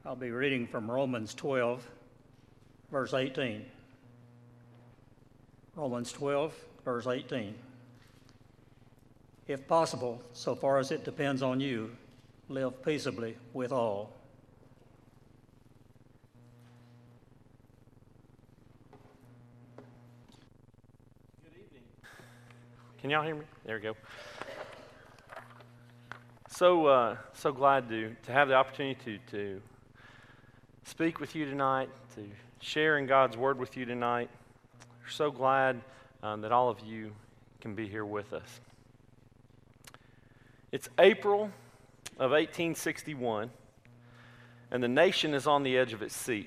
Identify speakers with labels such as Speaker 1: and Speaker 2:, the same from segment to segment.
Speaker 1: I'll be reading from Romans 12, verse 18. Romans 12, verse 18. If possible, so far as it depends on you, live peaceably with all.
Speaker 2: Good evening. Can y'all hear me? There we go. So glad to have the opportunity to speak with you tonight, to share in God's Word with you tonight. We're so glad that all of you can be here with us. It's April of 1861, and the nation is on the edge of its seat.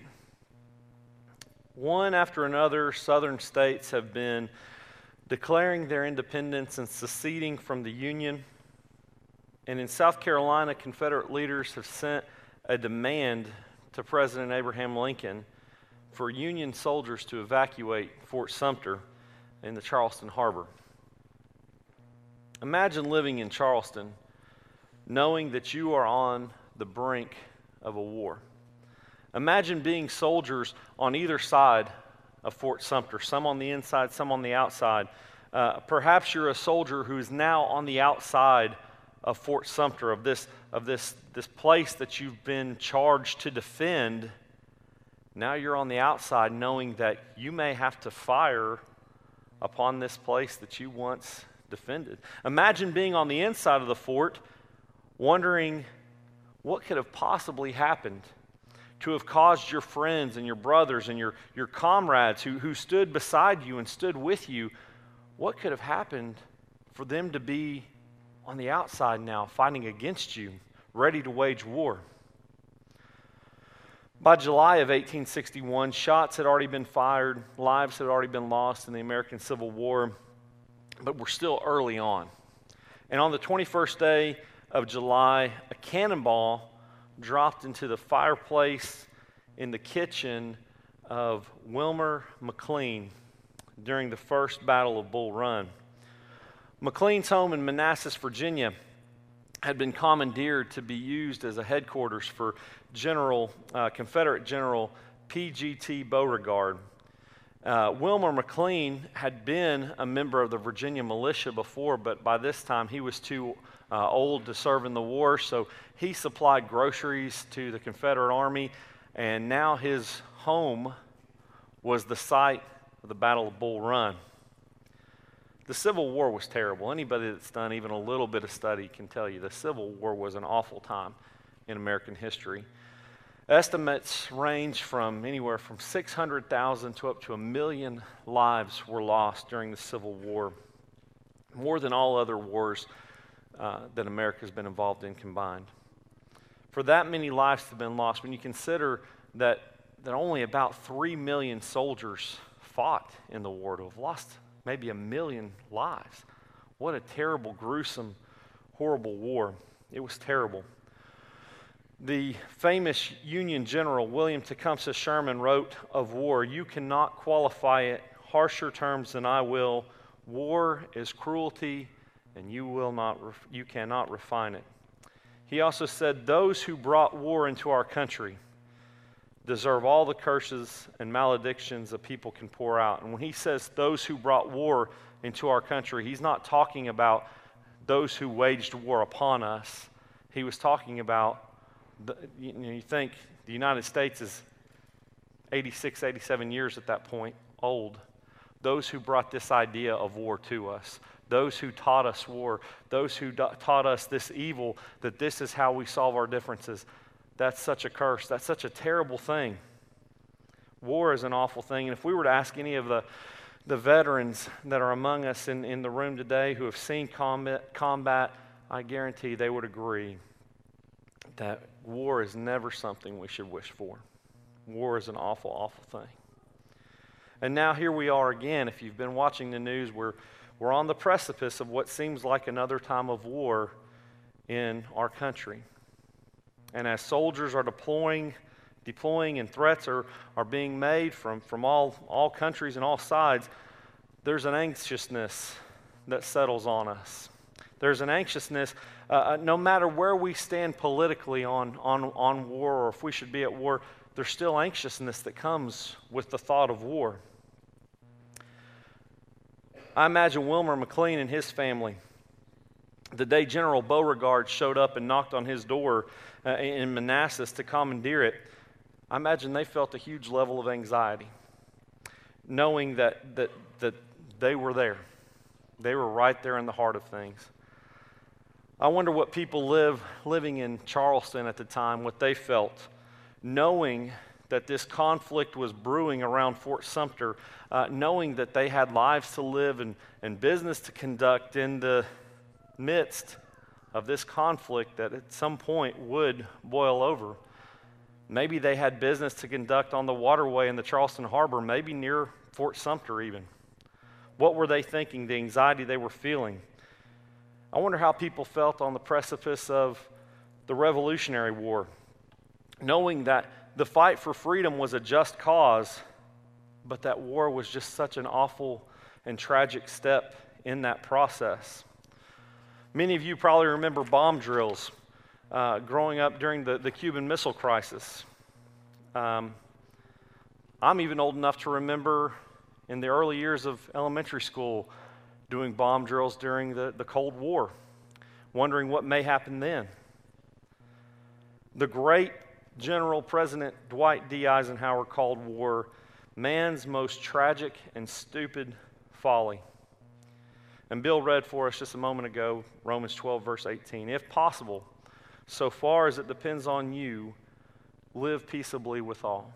Speaker 2: One after another, southern states have been declaring their independence and seceding from the Union. And in South Carolina, Confederate leaders have sent a demand to President Abraham Lincoln for Union soldiers to evacuate Fort Sumter in the Charleston Harbor. Imagine living in Charleston knowing that you are on the brink of a war. Imagine being soldiers on either side of Fort Sumter, some on the inside, some on the outside. Perhaps you're a soldier who is now on the outside of Fort Sumter, of this place that you've been charged to defend. Now you're on the outside knowing that you may have to fire upon this place that you once defended. Imagine being on the inside of the fort, wondering what could have possibly happened to have caused your friends and your brothers and your comrades who stood beside you and stood with you, what could have happened for them to be on the outside now, fighting against you, ready to wage war. By July of 1861, shots had already been fired, lives had already been lost in the American Civil War, but we're still early on. And on the 21st day of July, a cannonball dropped into the fireplace in the kitchen of Wilmer McLean during the First Battle of Bull Run. McLean's home in Manassas, Virginia, had been commandeered to be used as a headquarters for Confederate General P.G.T. Beauregard. Wilmer McLean had been a member of the Virginia militia before, but by this time he was too old to serve in the war, so he supplied groceries to the Confederate Army, and now his home was the site of the Battle of Bull Run. The Civil War was terrible. Anybody that's done even a little bit of study can tell you the Civil War was an awful time in American history. Estimates range from anywhere from 600,000 to up to 1 million lives were lost during the Civil War, more than all other wars that America has been involved in combined. For that many lives to have been lost, when you consider that only about 3 million soldiers fought in the war, to have lost maybe 1 million lives. What a terrible, gruesome, horrible war. It was terrible. The famous Union General William Tecumseh Sherman wrote of war, "You cannot qualify it harsher terms than I will. War is cruelty, and you cannot refine it." He also said, "Those who brought war into our country deserve all the curses and maledictions a people can pour out." And when he says those who brought war into our country, he's not talking about those who waged war upon us. He was talking about, you think the United States is 86, 87 years at that point old. Those who brought this idea of war to us, those who taught us war, those who taught us this evil, that this is how we solve our differences. That's such a curse. That's such a terrible thing. War is an awful thing. And if we were to ask any of the veterans that are among us in the room today who have seen combat, I guarantee they would agree that war is never something we should wish for. War is an awful, awful thing. And now here we are again. If you've been watching the news, we're on the precipice of what seems like another time of war in our country. And as soldiers are deploying and threats are being made from all countries and all sides, there's an anxiousness that settles on us. There's an anxiousness No matter where we stand politically on war, or if we should be at war, there's still anxiousness that comes with the thought of war. I imagine Wilmer McLean and his family, the day General Beauregard showed up and knocked on his door in Manassas to commandeer it, I imagine they felt a huge level of anxiety, knowing that they were there. They were right there in the heart of things. I wonder what people living in Charleston at the time, what they felt, knowing that this conflict was brewing around Fort Sumter, knowing that they had lives to live and business to conduct in the midst of this conflict that at some point would boil over. Maybe they had business to conduct on the waterway in the Charleston Harbor, maybe near Fort Sumter even. What were they thinking, the anxiety they were feeling? I wonder how people felt on the precipice of the Revolutionary War, knowing that the fight for freedom was a just cause, but that war was just such an awful and tragic step in that process. Many of you probably remember bomb drills growing up during the Cuban Missile Crisis. I'm even old enough to remember in the early years of elementary school doing bomb drills during the Cold War, wondering what may happen then. The great General President Dwight D. Eisenhower called war man's most tragic and stupid folly. And Bill read for us just a moment ago, Romans 12, verse 18. If possible, so far as it depends on you, live peaceably with all.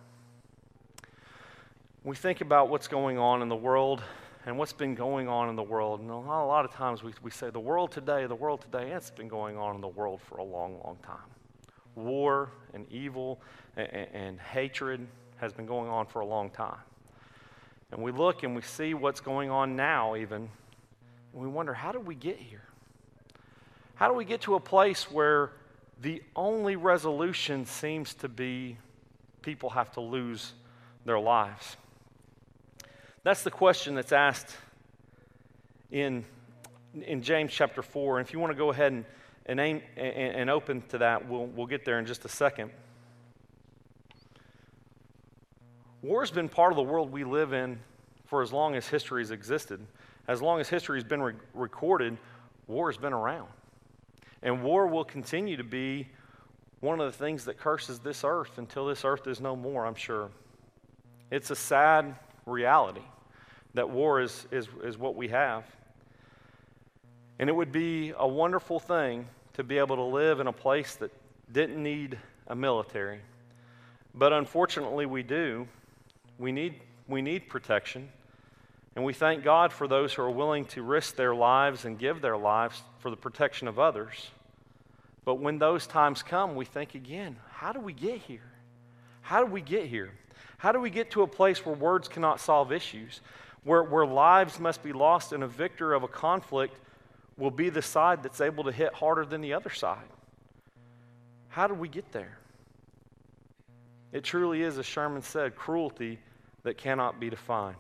Speaker 2: We think about what's going on in the world and what's been going on in the world. And a lot of times we say the world today, it's been going on in the world for a long, long time. War and evil and hatred has been going on for a long time. And we look and we see what's going on now even, and we wonder, how did we get here? How do we get to a place where the only resolution seems to be people have to lose their lives? That's the question that's asked in James chapter 4. And if you want to go ahead and open to that, we'll get there in just a second. War's been part of the world we live in for as long as history has existed. As long as history has been recorded, war has been around. And war will continue to be one of the things that curses this earth until this earth is no more, I'm sure. It's a sad reality that war is what we have. And it would be a wonderful thing to be able to live in a place that didn't need a military. But unfortunately we do. We need protection. And we thank God for those who are willing to risk their lives and give their lives for the protection of others. But when those times come, we think again, how do we get here? How do we get here? How do we get to a place where words cannot solve issues? Where lives must be lost and a victor of a conflict will be the side that's able to hit harder than the other side? How do we get there? It truly is, as Sherman said, cruelty that cannot be defined.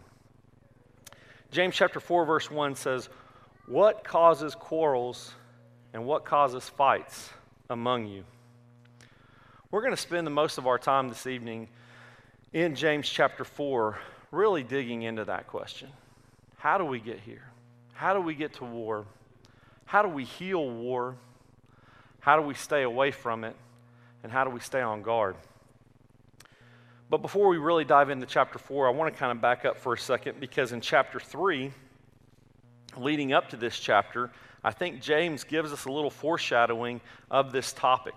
Speaker 2: James chapter 4, verse 1 says, "What causes quarrels and what causes fights among you?" We're going to spend the most of our time this evening in James chapter 4 really digging into that question. How do we get here? How do we get to war? How do we heal war? How do we stay away from it? And how do we stay on guard? But before we really dive into chapter 4, I want to kind of back up for a second, because in chapter 3, leading up to this chapter, I think James gives us a little foreshadowing of this topic.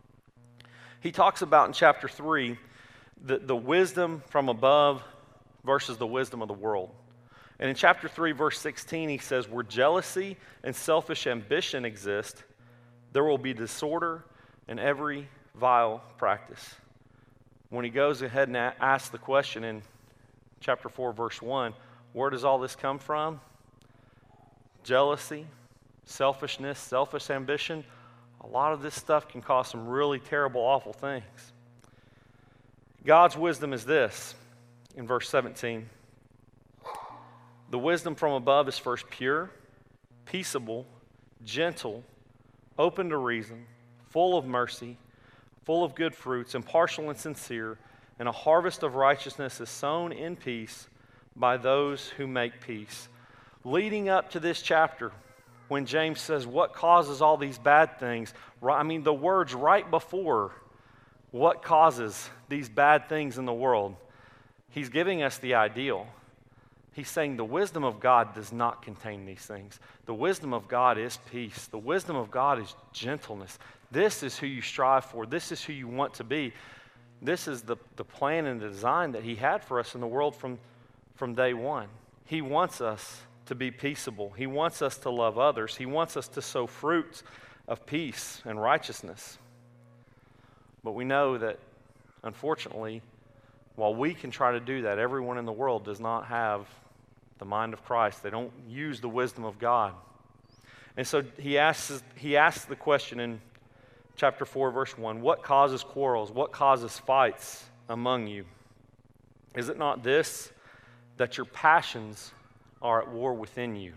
Speaker 2: He talks about in chapter 3 the wisdom from above versus the wisdom of the world. And in chapter 3, verse 16, he says, "Where jealousy and selfish ambition exist, there will be disorder and every vile practice." When he goes ahead and asks the question in chapter 4, verse 1, where does all this come from? Jealousy, selfishness, selfish ambition. A lot of this stuff can cause some really terrible, awful things. God's wisdom is this, in verse 17. The wisdom from above is first pure, peaceable, gentle, open to reason, full of mercy, full of good fruits, impartial and sincere, and a harvest of righteousness is sown in peace by those who make peace. Leading up to this chapter, when James says, what causes all these bad things? I mean, the words right before what causes these bad things in the world, he's giving us the ideal. He's saying the wisdom of God does not contain these things. The wisdom of God is peace. The wisdom of God is gentleness. This is who you strive for. This is who you want to be. This is the plan and the design that he had for us in the world from day one. He wants us to be peaceable. He wants us to love others. He wants us to sow fruits of peace and righteousness. But we know that, unfortunately, while we can try to do that, everyone in the world does not have the mind of Christ. They don't use the wisdom of God. And so he asks the question in chapter 4, verse 1, what causes quarrels? What causes fights among you? Is it not this, that your passions are at war within you?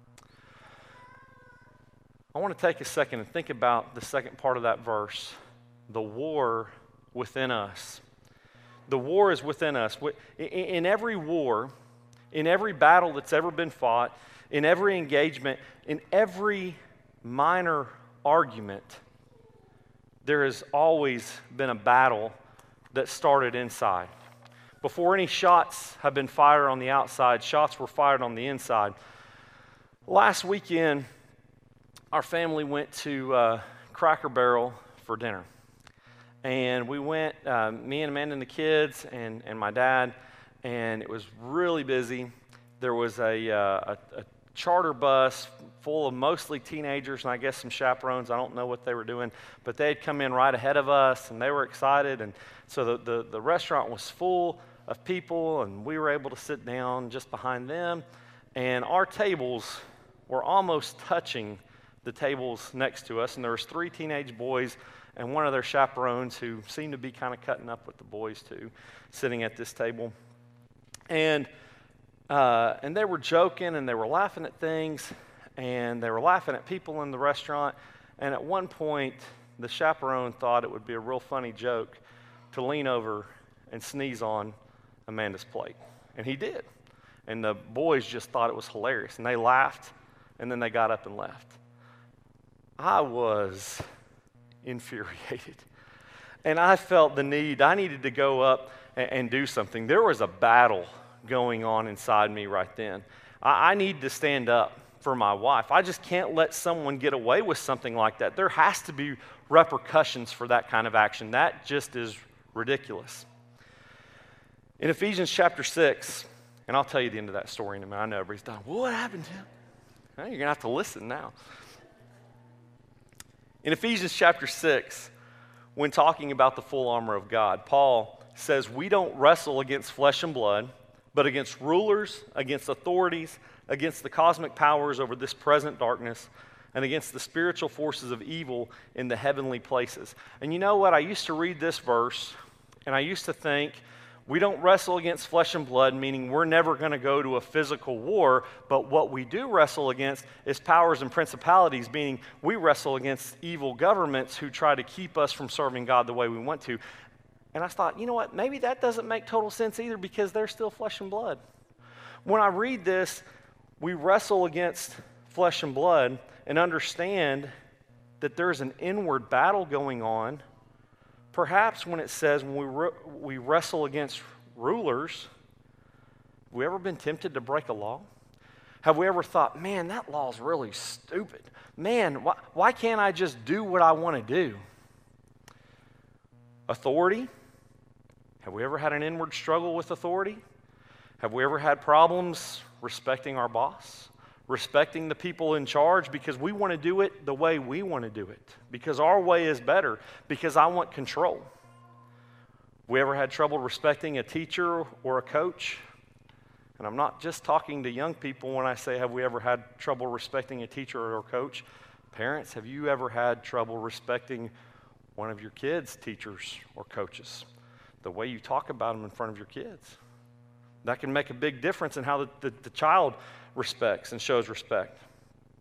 Speaker 2: I want to take a second and think about the second part of that verse, the war within us. The war is within us. In every war, in every battle that's ever been fought, in every engagement, in every minor argument, there has always been a battle that started inside. Before any shots have been fired on the outside, shots were fired on the inside. Last weekend, our family went to Cracker Barrel for dinner. And we went, me and Amanda and the kids and my dad, and it was really busy. There was a charter bus full of mostly teenagers and I guess some chaperones. I don't know what they were doing, but they had come in right ahead of us, and they were excited. And so the restaurant was full of people, and we were able to sit down just behind them. And our tables were almost touching the tables next to us, and there was 3 teenage boys and one of their chaperones who seemed to be kind of cutting up with the boys too, sitting at this table. And they were joking, and they were laughing at things, and they were laughing at people in the restaurant. And at one point, the chaperone thought it would be a real funny joke to lean over and sneeze on Amanda's plate. And he did. And the boys just thought it was hilarious, and they laughed, and then they got up and left. I was infuriated. And I felt the need. I needed to go up and do something. There was a battle going on inside me right then. I need to stand up for my wife. I just can't let someone get away with something like that. There has to be repercussions for that kind of action. That just is ridiculous. In Ephesians chapter 6, and I'll tell you the end of that story in a minute. I know everybody's done, well, what happened to him? Well, you're going to have to listen now. In Ephesians chapter 6, when talking about the full armor of God, Paul says we don't wrestle against flesh and blood, but against rulers, against authorities, against the cosmic powers over this present darkness, and against the spiritual forces of evil in the heavenly places. And you know what? I used to read this verse, and I used to think, we don't wrestle against flesh and blood, meaning we're never going to go to a physical war, but what we do wrestle against is powers and principalities, meaning we wrestle against evil governments who try to keep us from serving God the way we want to. And I thought, you know what, maybe that doesn't make total sense either, because they're still flesh and blood. When I read this, we wrestle against flesh and blood and understand that there's an inward battle going on. Perhaps when it says when we wrestle against rulers, have we ever been tempted to break a law? Have we ever thought, man, that law's really stupid. Man, why can't I just do what I want to do? Authority. Have we ever had an inward struggle with authority? Have we ever had problems respecting our boss? Respecting the people in charge because we want to do it the way we want to do it, because our way is better, because I want control. We ever had trouble respecting a teacher or a coach? And I'm not just talking to young people when I say, have we ever had trouble respecting a teacher or a coach? Parents, have you ever had trouble respecting one of your kids' teachers or coaches? The way you talk about them in front of your kids. That can make a big difference in how the child respects and shows respect.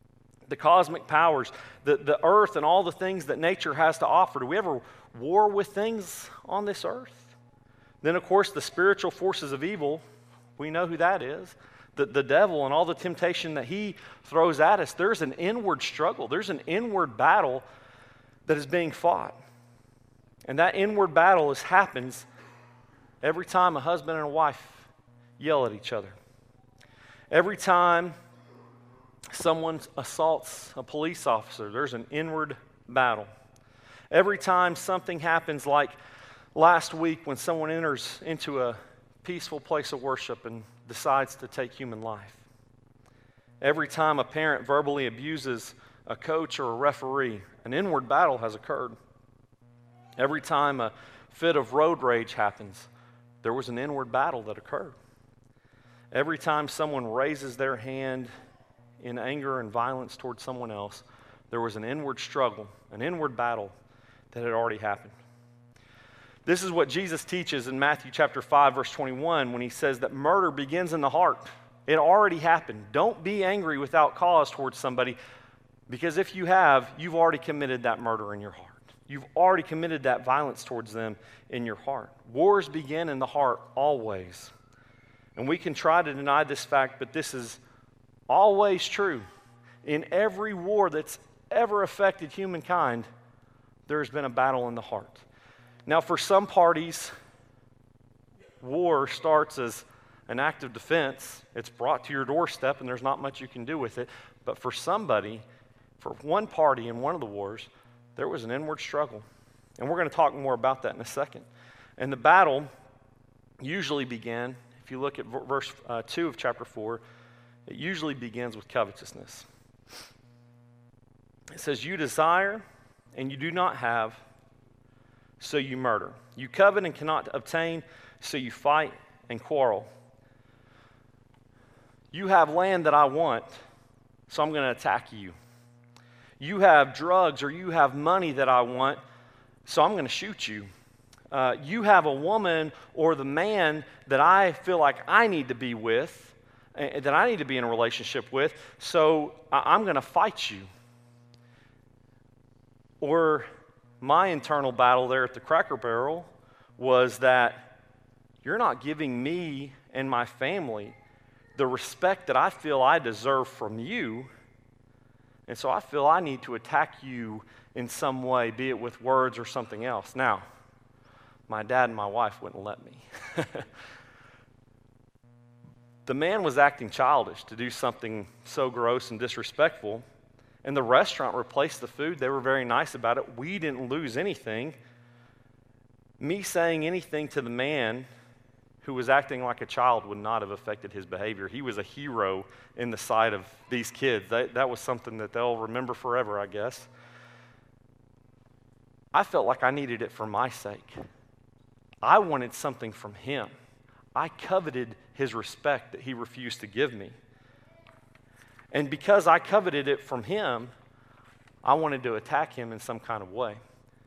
Speaker 2: the cosmic powers, the earth and all the things that nature has to offer. Do we ever war with things on this earth? Then, of course, the spiritual forces of evil, we know who that is. The devil and all the temptation that he throws at us, there's an inward struggle. There's an inward battle that is being fought. And that inward battle happens every time a husband and a wife yell at each other. Every time someone assaults a police officer, there's an inward battle. Every time something happens, like last week when someone enters into a peaceful place of worship and decides to take human life. Every time a parent verbally abuses a coach or a referee, an inward battle has occurred. Every time a fit of road rage happens, there was an inward battle that occurred. Every time someone raises their hand in anger and violence towards someone else, there was an inward struggle, an inward battle that had already happened. This is what Jesus teaches in Matthew chapter 5, verse 21, when he says that murder begins in the heart. It already happened. Don't be angry without cause towards somebody, because if you have, you've already committed that murder in your heart. You've already committed that violence towards them in your heart. Wars begin in the heart always. And we can try to deny this fact, but this is always true. In every war that's ever affected humankind, there's been a battle in the heart. Now, for some parties, war starts as an act of defense. It's brought to your doorstep, and there's not much you can do with it. But for somebody, for one party in one of the wars, there was an inward struggle. And we're going to talk more about that in a second. And the battle usually began, if you look at verse 2 of chapter 4, it usually begins with covetousness. It says, "You desire and you do not have, so you murder. You covet and cannot obtain, so you fight and quarrel. You have land that I want, so I'm going to attack you. You have drugs or you have money that I want, so I'm going to shoot you. You have a woman or the man that I feel like I need to be with, that I need to be in a relationship with, so I'm going to fight you." Or my internal battle there at the Cracker Barrel was that you're not giving me and my family the respect that I feel I deserve from you, and so I feel I need to attack you in some way, be it with words or something else. Now, my dad and my wife wouldn't let me. The man was acting childish to do something so gross and disrespectful, and the restaurant replaced the food. They were very nice about it. We didn't lose anything. Me saying anything to the man who was acting like a child would not have affected his behavior. He was a hero in the sight of these kids. That was something that they'll remember forever, I guess. I felt like I needed it for my sake. I wanted something from him. I coveted his respect that he refused to give me. And because I coveted it from him, I wanted to attack him in some kind of way.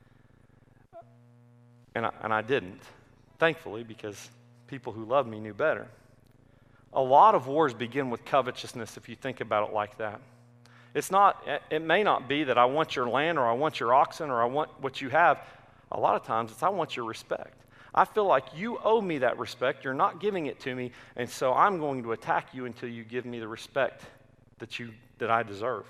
Speaker 2: And I didn't, thankfully, because people who loved me knew better. A lot of wars begin with covetousness if you think about it like that. It may not be that I want your land or I want your oxen or I want what you have. A lot of times it's I want your respect. I feel like you owe me that respect. You're not giving it to me, and so I'm going to attack you until you give me the respect that I deserve.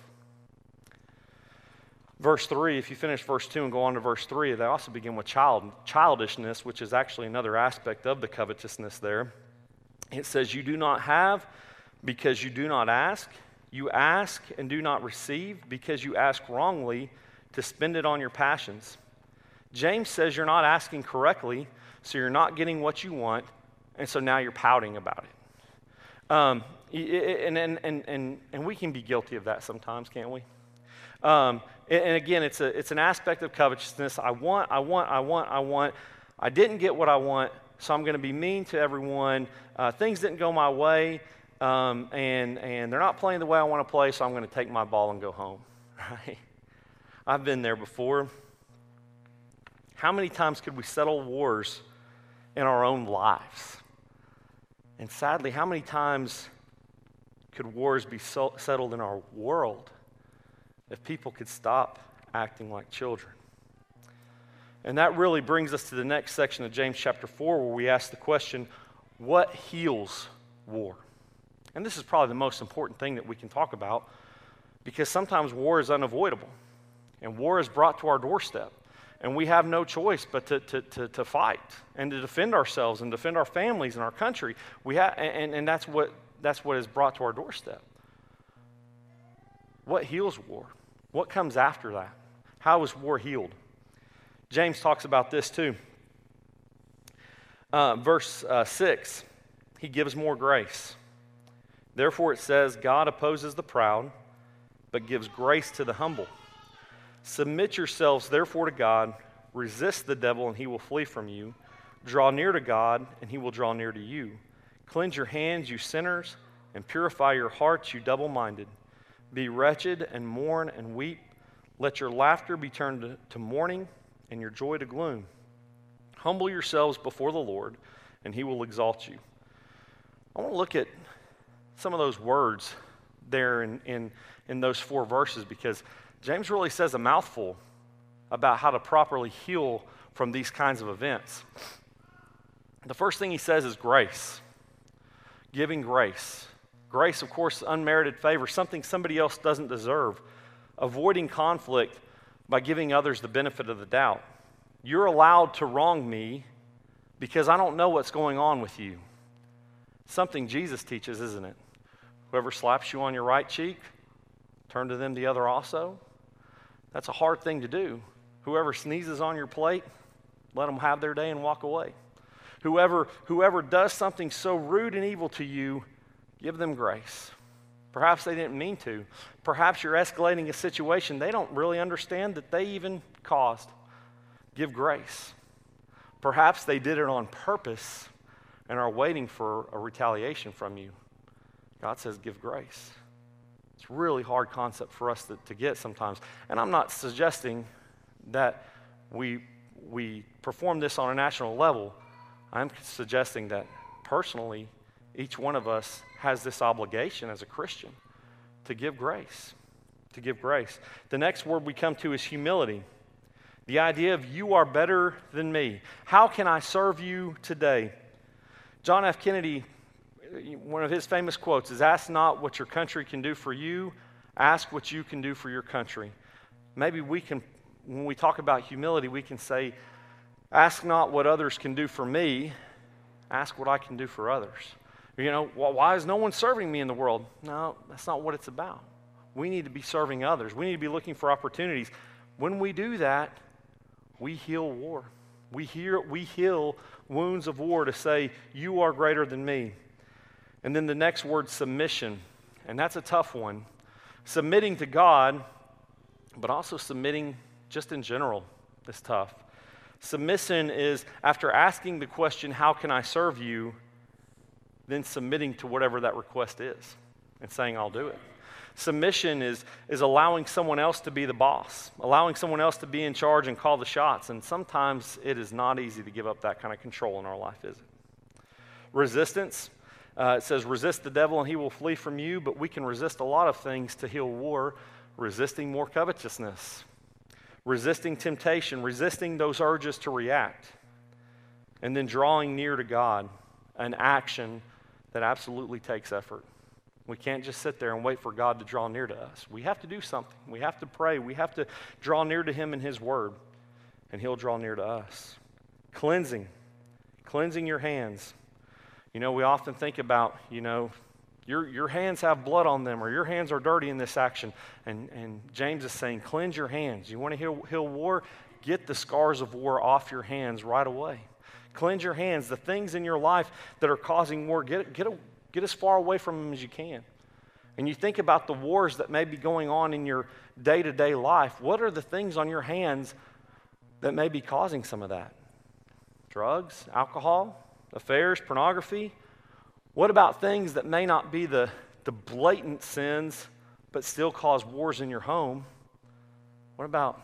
Speaker 2: Verse 3, if you finish verse 2 and go on to verse 3, they also begin with childishness, which is actually another aspect of the covetousness there. It says, "You do not have because you do not ask. You ask and do not receive because you ask wrongly to spend it on your passions." James says you're not asking correctly, so you're not getting what you want, and so now you're pouting about it. And we can be guilty of that sometimes, can't we? And again, it's an aspect of covetousness. I want. I didn't get what I want, so I'm going to be mean to everyone. Things didn't go my way, and they're not playing the way I want to play, so I'm going to take my ball and go home. Right? I've been there before. How many times could we settle wars in our own lives? And sadly, how many times could wars be settled in our world? if people could stop acting like children. And that really brings us to the next section of James chapter 4, where we ask the question, what heals war? And this is probably the most important thing that we can talk about, because sometimes war is unavoidable, and war is brought to our doorstep, and we have no choice but to fight and to defend ourselves and defend our families and our country. And that's what is brought to our doorstep. What heals war? What comes after that? How is war healed? James talks about this too. Verse 6, he gives more grace. Therefore it says, God opposes the proud, but gives grace to the humble. Submit yourselves therefore to God, resist the devil and he will flee from you. Draw near to God and he will draw near to you. Cleanse your hands, you sinners, and purify your hearts, you double-minded. Be wretched and mourn and weep. Let your laughter be turned to mourning and your joy to gloom. Humble yourselves before the Lord, and he will exalt you. I want to look at some of those words there in those 4 verses, because James really says a mouthful about how to properly heal from these kinds of events. The first thing he says is grace. Giving grace. Grace, of course, unmerited favor, something somebody else doesn't deserve. Avoiding conflict by giving others the benefit of the doubt. You're allowed to wrong me because I don't know what's going on with you. Something Jesus teaches, isn't it? Whoever slaps you on your right cheek, turn to them the other also. That's a hard thing to do. Whoever sneezes on your plate, let them have their day and walk away. Whoever does something so rude and evil to you, give them grace. Perhaps they didn't mean to. Perhaps you're escalating a situation they don't really understand that they even caused. Give grace. Perhaps they did it on purpose and are waiting for a retaliation from you. God says give grace. It's a really hard concept for us to get sometimes. And I'm not suggesting that we perform this on a national level. I'm suggesting that personally, each one of us has this obligation as a Christian to give grace. To give grace. The next word we come to is humility. The idea of you are better than me. How can I serve you today? John F. Kennedy, one of his famous quotes is, ask not what your country can do for you, ask what you can do for your country. Maybe we can, when we talk about humility, we can say, ask not what others can do for me, ask what I can do for others. You know, why is no one serving me in the world? No, that's not what it's about. We need to be serving others. We need to be looking for opportunities. When we do that, we heal war. We heal wounds of war to say, you are greater than me. And then the next word, submission. And that's a tough one. Submitting to God, but also submitting just in general is tough. Submission is, after asking the question, how can I serve you, then submitting to whatever that request is and saying, I'll do it. Submission is allowing someone else to be the boss, allowing someone else to be in charge and call the shots. And sometimes it is not easy to give up that kind of control in our life, is it? Resistance. It says, resist the devil and he will flee from you, but we can resist a lot of things to heal war. Resisting more covetousness, resisting temptation, resisting those urges to react, and then drawing near to God, an action that absolutely takes effort. We can't just sit there and wait for God to draw near to us. We have to do something. We have to pray. We have to draw near to him in his word, and he'll draw near to us. Cleansing your hands. You know, we often think about, your hands have blood on them, or your hands are dirty in this action. And James is saying, cleanse your hands. You want to heal war? Get the scars of war off your hands right away. Cleanse your hands. The things in your life that are causing war, get as far away from them as you can. And you think about the wars that may be going on in your day-to-day life. What are the things on your hands that may be causing some of that? Drugs, alcohol, affairs, pornography? What about things that may not be the blatant sins, but still cause wars in your home? What about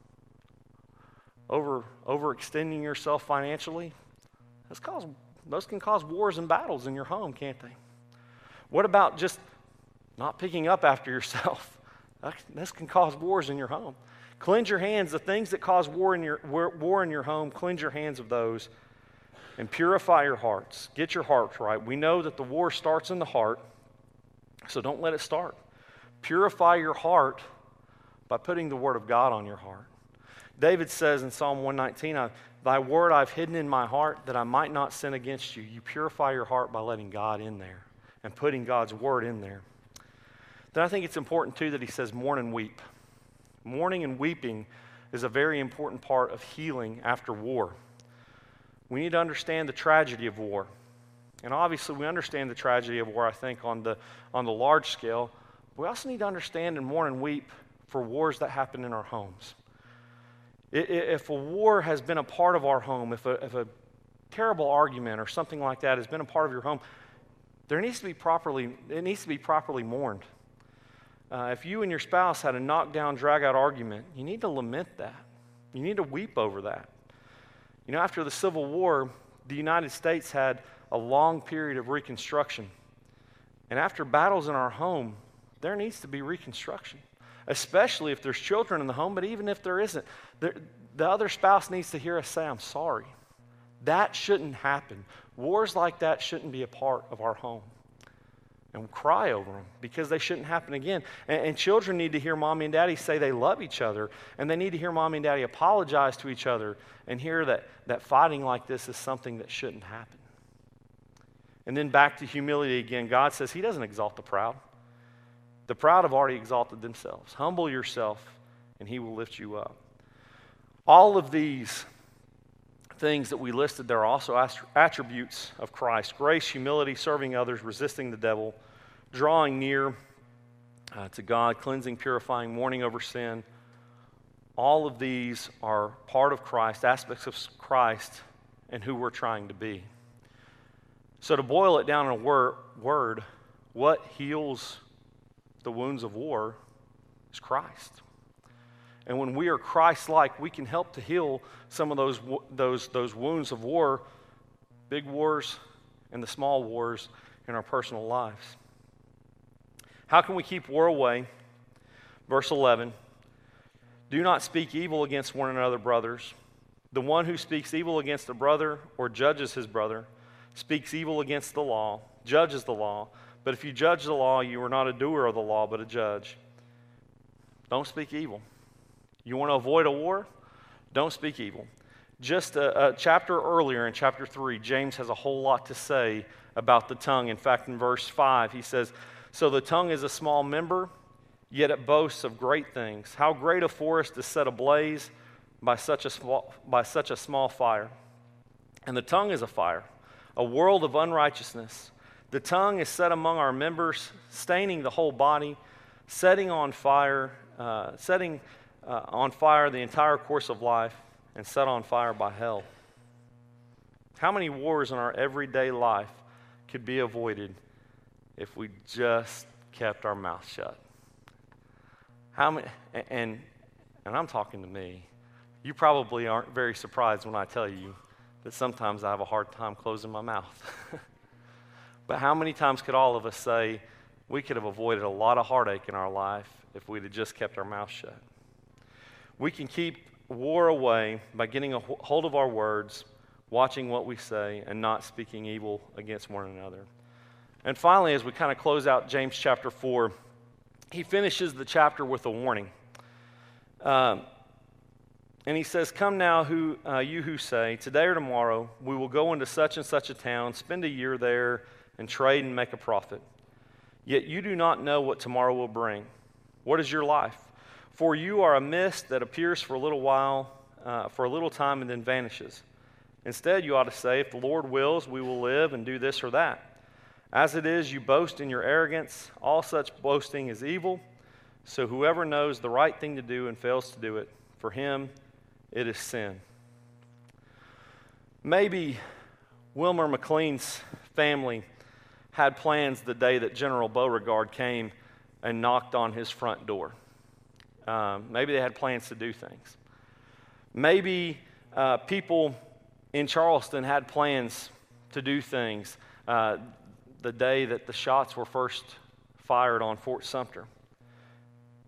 Speaker 2: overextending yourself financially? Those can cause wars and battles in your home, can't they? What about just not picking up after yourself? This can cause wars in your home. Cleanse your hands. The things that cause war in your home, cleanse your hands of those. And purify your hearts. Get your hearts right. We know that the war starts in the heart, so don't let it start. Purify your heart by putting the word of God on your heart. David says in Psalm 119, thy word I've hidden in my heart that I might not sin against you. You purify your heart by letting God in there and putting God's word in there. Then I think it's important too that he says mourn and weep. Mourning and weeping is a very important part of healing after war. We need to understand the tragedy of war. And obviously we understand the tragedy of war, I think, on the large scale. We also need to understand and mourn and weep for wars that happen in our homes. If a war has been a part of our home, if a terrible argument or something like that has been a part of your home, it needs to be properly mourned. If you and your spouse had a knockdown, drag-out argument, you need to lament that. You need to weep over that. You know, after the Civil War, the United States had a long period of reconstruction. And after battles in our home, there needs to be reconstruction, especially if there's children in the home, but even if there isn't. The other spouse needs to hear us say, I'm sorry. That shouldn't happen. Wars like that shouldn't be a part of our home. And cry over them because they shouldn't happen again. And children need to hear mommy and daddy say they love each other, and they need to hear mommy and daddy apologize to each other and hear that fighting like this is something that shouldn't happen. And then back to humility again. God says he doesn't exalt the proud. The proud have already exalted themselves. Humble yourself, and he will lift you up. All of these things that we listed there are also attributes of Christ: grace, humility, serving others, resisting the devil, drawing near to God, cleansing, purifying, mourning over sin. All of these are part of Christ, aspects of Christ, and who we're trying to be. So to boil it down in a word, what heals the wounds of war is Christ. And when we are Christ-like, we can help to heal some of those wounds of war, big wars and the small wars in our personal lives. How can we keep war away? Verse 11, do not speak evil against one another, brothers. The one who speaks evil against a brother or judges his brother speaks evil against the law, judges the law. But if you judge the law, you are not a doer of the law, but a judge. Don't speak evil. You want to avoid a war? Don't speak evil. Just a chapter earlier, in chapter 3, James has a whole lot to say about the tongue. In fact, in verse 5, he says, so the tongue is a small member, yet it boasts of great things. How great a forest is set ablaze by such a small fire. And the tongue is a fire, a world of unrighteousness. The tongue is set among our members, staining the whole body, setting on fire the entire course of life, and set on fire by hell. How many wars in our everyday life could be avoided if we just kept our mouth shut? How many? And I'm talking to me. You probably aren't very surprised when I tell you that sometimes I have a hard time closing my mouth. But how many times could all of us say we could have avoided a lot of heartache in our life if we'd have just kept our mouth shut? We can keep war away by getting a hold of our words, watching what we say, and not speaking evil against one another. And finally, as we kind of close out James chapter 4, he finishes the chapter with a warning. And he says, come now, you who say, today or tomorrow, we will go into such and such a town, spend a year there, and trade and make a profit. Yet you do not know what tomorrow will bring. What is your life? For you are a mist that appears for a little while, for a little time, and then vanishes. Instead, you ought to say, if the Lord wills, we will live and do this or that. As it is, you boast in your arrogance. All such boasting is evil. So whoever knows the right thing to do and fails to do it, for him it is sin. Maybe Wilmer McLean's family had plans the day that General Beauregard came and knocked on his front door. Maybe they had plans to do things. Maybe people in Charleston had plans to do things the day that the shots were first fired on Fort Sumter.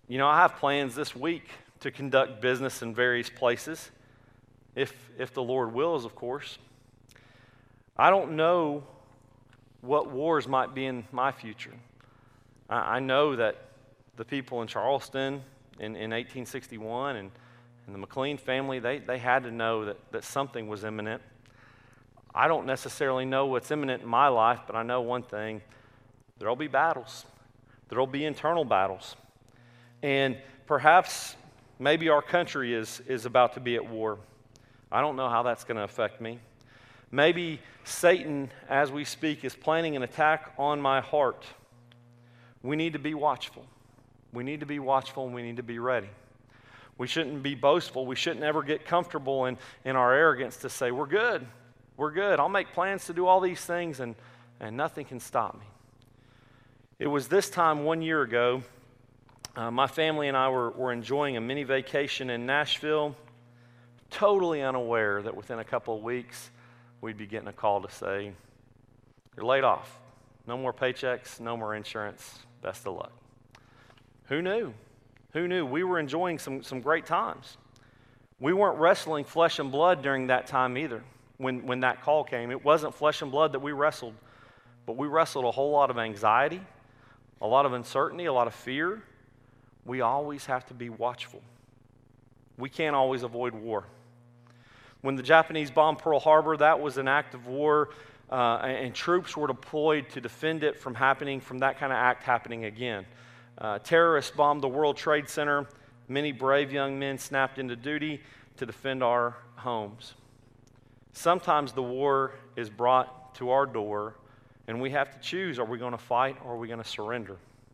Speaker 2: You know, I have plans this week to conduct business in various places, if the Lord wills, of course. I don't know what wars might be in my future. I know that the people in Charleston in 1861 and the McLean family, they had to know that something was imminent. I don't necessarily know what's imminent in my life, but I know one thing. There'll be battles. There'll be internal battles. And perhaps maybe our country is about to be at war. I don't know how that's going to affect me. Maybe Satan, as we speak, is planning an attack on my heart. We need to be watchful. We need to be watchful and we need to be ready. We shouldn't be boastful. We shouldn't ever get comfortable in our arrogance to say, we're good. We're good. I'll make plans to do all these things and nothing can stop me. It was this time 1 year ago, my family and I were enjoying a mini vacation in Nashville, totally unaware that within a couple of weeks, we'd be getting a call to say, you're laid off. No more paychecks, no more insurance. Best of luck. Who knew? Who knew? We were enjoying some great times. We weren't wrestling flesh and blood during that time either. When that call came, it wasn't flesh and blood that we wrestled, but we wrestled a whole lot of anxiety, a lot of uncertainty, a lot of fear. We always have to be watchful. We can't always avoid war. When the Japanese bombed Pearl Harbor, that was an act of war, and troops were deployed to defend it from that kind of act happening again. Terrorists bombed the World Trade Center. Many brave young men snapped into duty to defend our homes. Sometimes the war is brought to our door, and we have to choose, are we going to fight or are we going to surrender?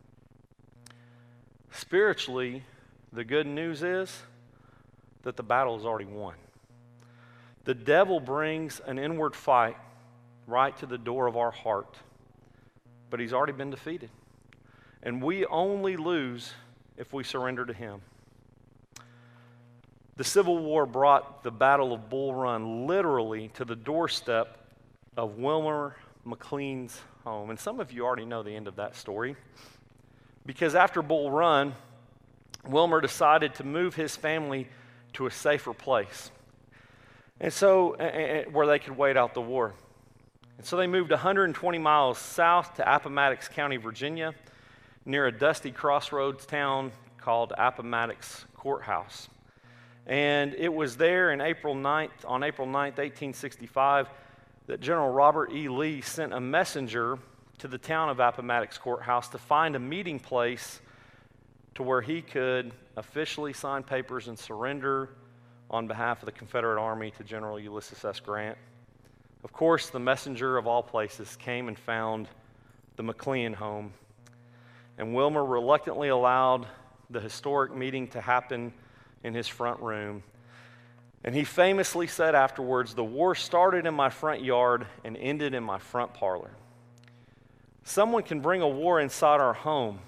Speaker 2: Spiritually, the good news is that the battle is already won. The devil brings an inward fight right to the door of our heart, but he's already been defeated. And we only lose if we surrender to him. The Civil War brought the Battle of Bull Run literally to the doorstep of Wilmer McLean's home. And some of you already know the end of that story. Because after Bull Run, Wilmer decided to move his family to a safer place. And so, where they could wait out the war. And so they moved 120 miles south to Appomattox County, Virginia, near a dusty crossroads town called Appomattox Courthouse. And it was there on April 9th, 1865, that General Robert E. Lee sent a messenger to the town of Appomattox Courthouse to find a meeting place to where he could officially sign papers and surrender on behalf of the Confederate Army to General Ulysses S. Grant. Of course, the messenger of all places came and found the McLean home. And Wilmer reluctantly allowed the historic meeting to happen in his front room. And he famously said afterwards, "The war started in my front yard and ended in my front parlor." Someone can bring a war inside our home,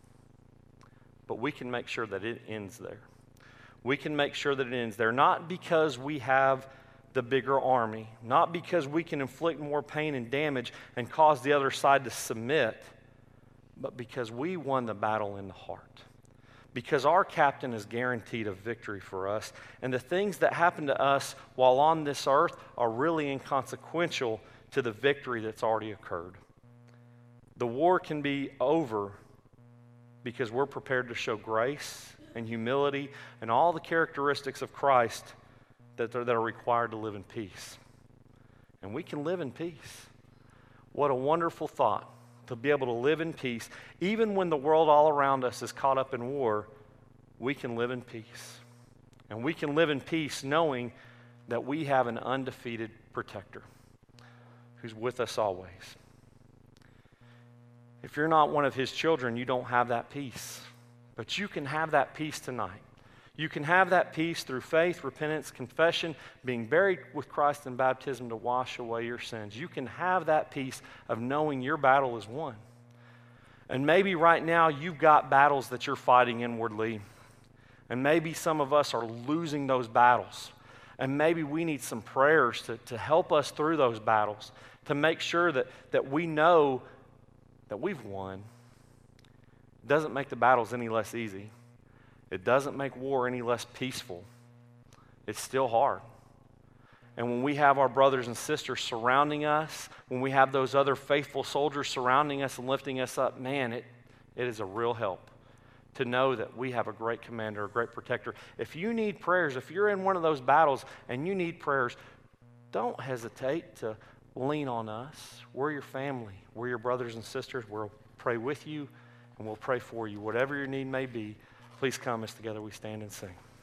Speaker 2: but we can make sure that it ends there. We can make sure that it ends there, not because we have the bigger army, not because we can inflict more pain and damage and cause the other side to submit, but because we won the battle in the heart. Because our captain is guaranteed a victory for us, and the things that happen to us while on this earth are really inconsequential to the victory that's already occurred. The war can be over because we're prepared to show grace and humility and all the characteristics of Christ that are required to live in peace. And we can live in peace. What a wonderful thought, to be able to live in peace. Even when the world all around us is caught up in war, we can live in peace. And we can live in peace knowing that we have an undefeated protector who's with us always. If you're not one of his children, you don't have that peace. But you can have that peace tonight. You can have that peace through faith, repentance, confession, being buried with Christ in baptism to wash away your sins. You can have that peace of knowing your battle is won. And maybe right now you've got battles that you're fighting inwardly. And maybe some of us are losing those battles. And maybe we need some prayers to help us through those battles, to make sure that we know that we've won. It doesn't make the battles any less easy. It doesn't make war any less peaceful. It's still hard. And when we have our brothers and sisters surrounding us, when we have those other faithful soldiers surrounding us and lifting us up, man, it is a real help to know that we have a great commander, a great protector. If you need prayers, if you're in one of those battles and you need prayers, don't hesitate to lean on us. We're your family. We're your brothers and sisters. We'll pray with you and we'll pray for you. Whatever your need may be, please come as together we stand and sing.